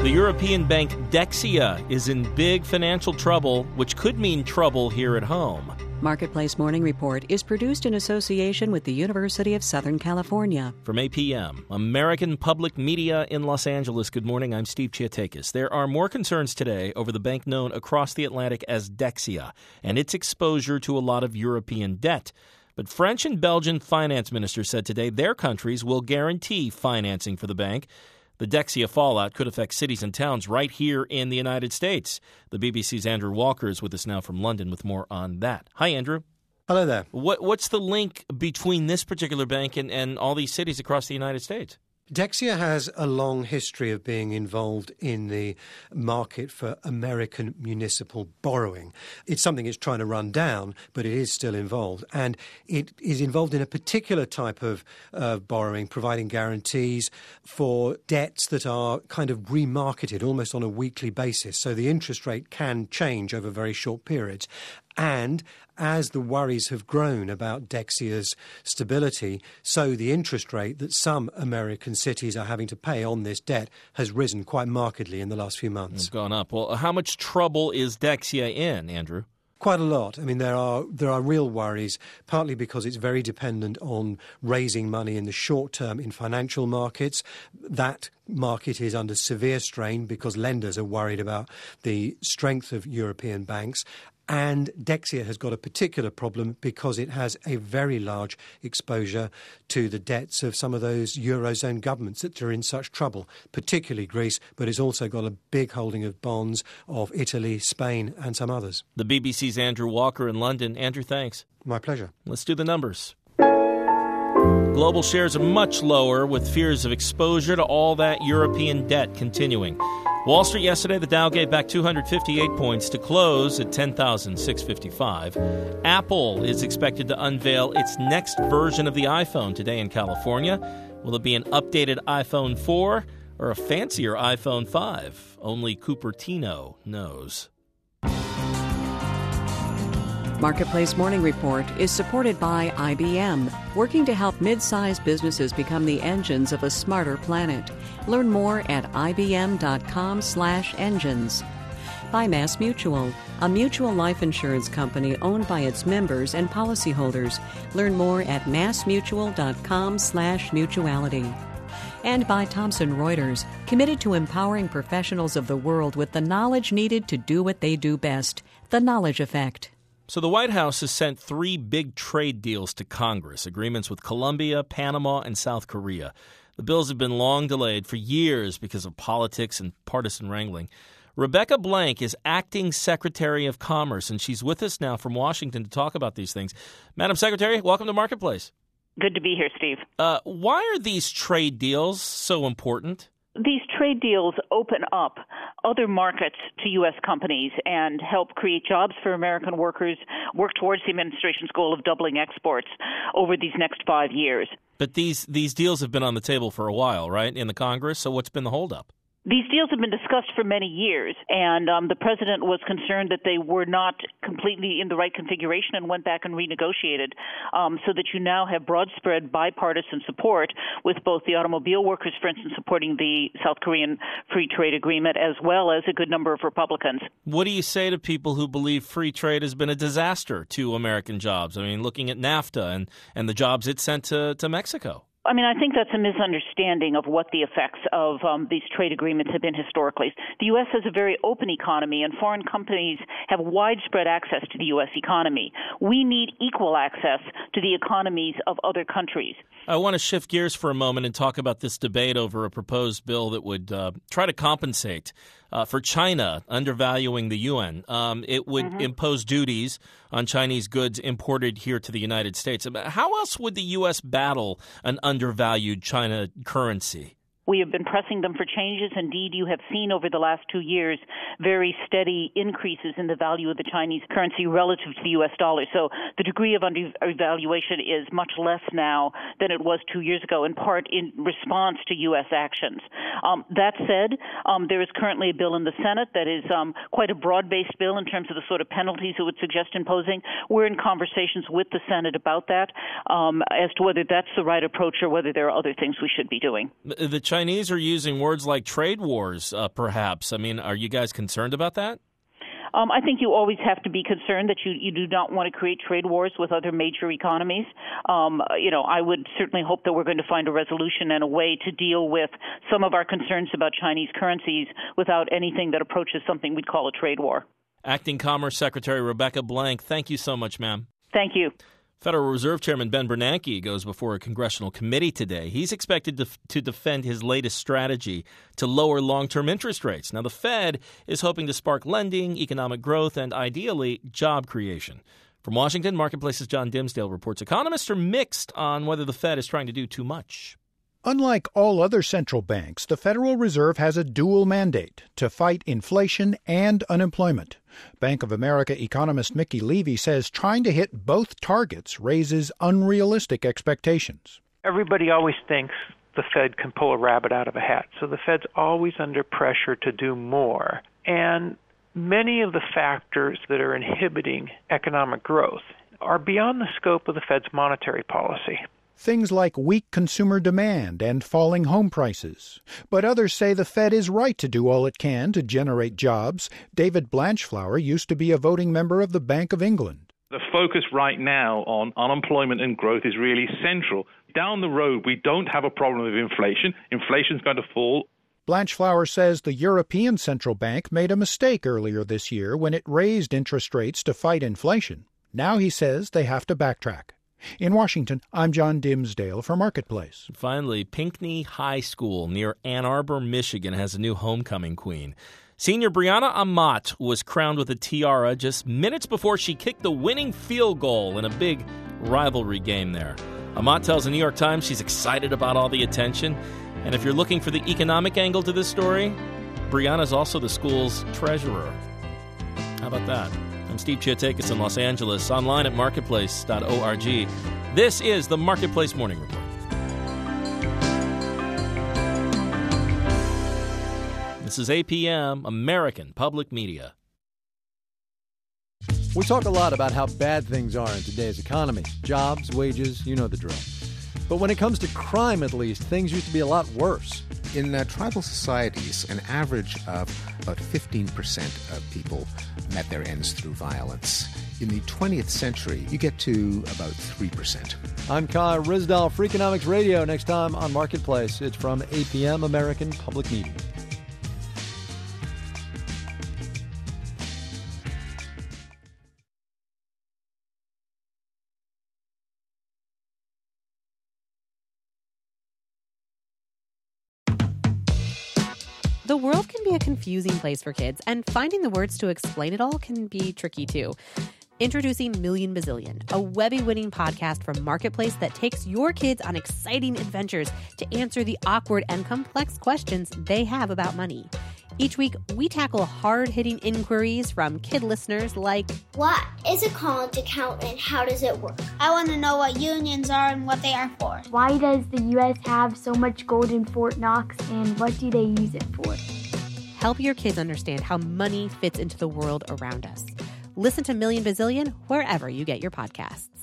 The European bank Dexia is in big financial trouble, which could mean trouble here at home. Marketplace Morning Report is produced in association with the University of Southern California. From APM, American Public Media in Los Angeles. Good morning, I'm Steve Chiatakis. There are more concerns today over the bank known across the Atlantic as Dexia and its exposure to a lot of European debt. But French and Belgian finance ministers said today their countries will guarantee financing for the bank. The Dexia fallout could affect cities and towns right here in the United States. The BBC's Andrew Walker is with us now from London with more on that. Hi, Andrew. Hello there. What's the link between this particular bank and all these cities across the United States? Dexia has a long history of being involved in the market for American municipal borrowing. It's something it's trying to run down, but it is still involved. And it is involved in a particular type of borrowing, providing guarantees for debts that are kind of remarketed almost on a weekly basis. So the interest rate can change over very short periods. And as the worries have grown about Dexia's stability, so the interest rate that some American cities are having to pay on this debt has risen quite markedly in the last few months. It's gone up. Well, how much trouble is Dexia in, Andrew? Quite a lot. I mean, there are real worries, partly because it's very dependent on raising money in the short term in financial markets. That market is under severe strain because lenders are worried about the strength of European banks. And Dexia has got a particular problem because it has a very large exposure to the debts of some of those Eurozone governments that are in such trouble, particularly Greece, but it's also got a big holding of bonds of Italy, Spain and some others. The BBC's Andrew Walker in London. Andrew, thanks. My pleasure. Let's do the numbers. Global shares are much lower with fears of exposure to all that European debt continuing. Wall Street yesterday, the Dow gave back 258 points to close at 10,655. Apple is expected to unveil its next version of the iPhone today in California. Will it be an updated iPhone 4 or a fancier iPhone 5? Only Cupertino knows. Marketplace Morning Report is supported by IBM, working to help mid-sized businesses become the engines of a smarter planet. Learn more at ibm.com/engines. By MassMutual, a mutual life insurance company owned by its members and policyholders. Learn more at massmutual.com/mutuality. And by Thomson Reuters, committed to empowering professionals of the world with the knowledge needed to do what they do best, the Knowledge Effect. So the White House has sent 3 big trade deals to Congress, agreements with Colombia, Panama, and South Korea. The bills have been long delayed for years because of politics and partisan wrangling. Rebecca Blank is acting Secretary of Commerce, and she's with us now from Washington to talk about these things. Madam Secretary, welcome to Marketplace. Good to be here, Steve. Why are these trade deals so important? These trade deals open up other markets to U.S. companies and help create jobs for American workers, work towards the administration's goal of doubling exports over these next 5 years. But these deals have been on the table for a while, right, in the Congress? So what's been the holdup? These deals have been discussed for many years, and the president was concerned that they were not completely in the right configuration and went back and renegotiated so that you now have broad-spread bipartisan support with both the automobile workers, for instance, supporting the South Korean free trade agreement, as well as a good number of Republicans. What do you say to people who believe free trade has been a disaster to American jobs? I mean, looking at NAFTA and the jobs it sent to Mexico. I mean, I think that's a misunderstanding of what the effects of these trade agreements have been historically. The U.S. has a very open economy, and foreign companies have widespread access to the U.S. economy. We need equal access to the economies of other countries. I want to shift gears for a moment and talk about this debate over a proposed bill that would try to compensate for China undervaluing the yuan. It would impose duties on Chinese goods imported here to the United States. How else would the U.S. battle an undervalued China currency? We have been pressing them for changes. Indeed, you have seen over the last 2 years very steady increases in the value of the Chinese currency relative to the U.S. dollar. So the degree of undervaluation is much less now than it was 2 years ago, in part in response to U.S. actions. That said, there is currently a bill in the Senate that is quite a broad-based bill in terms of the sort of penalties it would suggest imposing. We're in conversations with the Senate about that as to whether that's the right approach or whether there are other things we should be doing. The Chinese are using words like trade wars, perhaps. I mean, are you guys concerned about that? I think you always have to be concerned that you do not want to create trade wars with other major economies. I would certainly hope that we're going to find a resolution and a way to deal with some of our concerns about Chinese currencies without anything that approaches something we'd call a trade war. Acting Commerce Secretary Rebecca Blank, thank you so much, ma'am. Thank you. Federal Reserve Chairman Ben Bernanke goes before a congressional committee today. He's expected to defend his latest strategy to lower long-term interest rates. Now, the Fed is hoping to spark lending, economic growth, and ideally, job creation. From Washington, Marketplace's John Dimsdale reports economists are mixed on whether the Fed is trying to do too much. Unlike all other central banks, the Federal Reserve has a dual mandate to fight inflation and unemployment. Bank of America economist Mickey Levy says trying to hit both targets raises unrealistic expectations. Everybody always thinks the Fed can pull a rabbit out of a hat, so the Fed's always under pressure to do more. And many of the factors that are inhibiting economic growth are beyond the scope of the Fed's monetary policy. Things like weak consumer demand and falling home prices. But others say the Fed is right to do all it can to generate jobs. David Blanchflower used to be a voting member of the Bank of England. The focus right now on unemployment and growth is really central. Down the road, we don't have a problem with inflation. Inflation's going to fall. Blanchflower says the European Central Bank made a mistake earlier this year when it raised interest rates to fight inflation. Now he says they have to backtrack. In Washington, I'm John Dimsdale for Marketplace. Finally, Pinckney High School near Ann Arbor, Michigan has a new homecoming queen. Senior Brianna Amat was crowned with a tiara just minutes before she kicked the winning field goal in a big rivalry game there. Amat tells the New York Times she's excited about all the attention. And if you're looking for the economic angle to this story, Brianna's also the school's treasurer. How about that? I'm Steve Chiatakis in Los Angeles, online at marketplace.org. This is the Marketplace Morning Report. This is APM, American Public Media. We talk a lot about how bad things are in today's economy. Jobs, wages, you know the drill. But when it comes to crime, at least, things used to be a lot worse. In tribal societies, an average of about 15% of people met their ends through violence. In the 20th century, you get to about 3%. I'm Kai Ryssdal, Freakonomics Radio. Next time on Marketplace, it's from APM, American Public Media. The world can be a confusing place for kids, and finding the words to explain it all can be tricky too. Introducing Million Bazillion, a Webby-winning podcast from Marketplace that takes your kids on exciting adventures to answer the awkward and complex questions they have about money. Each week, we tackle hard-hitting inquiries from kid listeners like, what is a college account and how does it work? I want to know what unions are and what they are for. Why does the U.S. have so much gold in Fort Knox and what do they use it for? Help your kids understand how money fits into the world around us. Listen to Million Bazillion wherever you get your podcasts.